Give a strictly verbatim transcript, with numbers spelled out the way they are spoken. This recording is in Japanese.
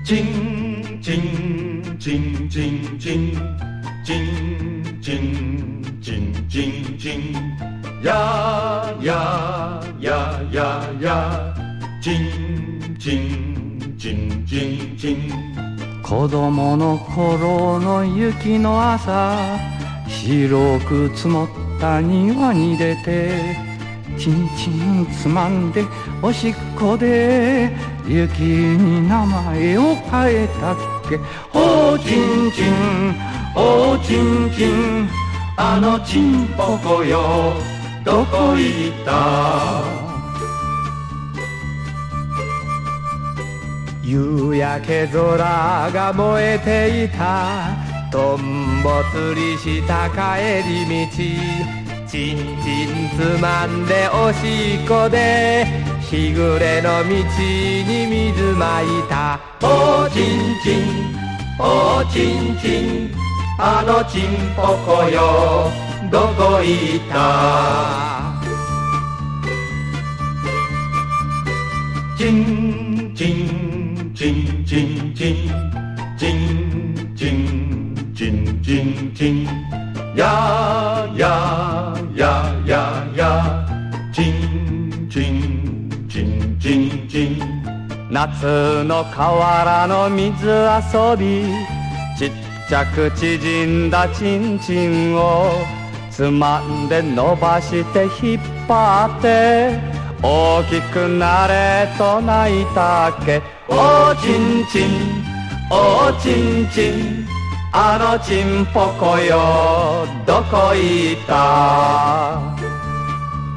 チンチンチンチンチンチンチンチンチンチンやややややチンチンチンチンチン子供の頃の雪の朝、白く積もった庭に出て、チンチンつまんでおしっこで雪に名前を変えたっけ。おチンチンおチンチンあのチンポコよどこ行った。夕焼け空が燃えていた、とんぼ釣りした帰り道、チンチンつまんでおしっこで日暮れの道に水まいた。おチンチンおチンチンあのチンポコよどこ行った。チンチンチンチンチンチンチンチンチンチンやややややチンチンチンチンチン夏の河原の水遊び、ちっちゃく縮んだチンチンをつまんで伸ばして引っ張って大きくなれと泣いたっけ。おちんちんおちんちんあのちんぽこよどこ行った。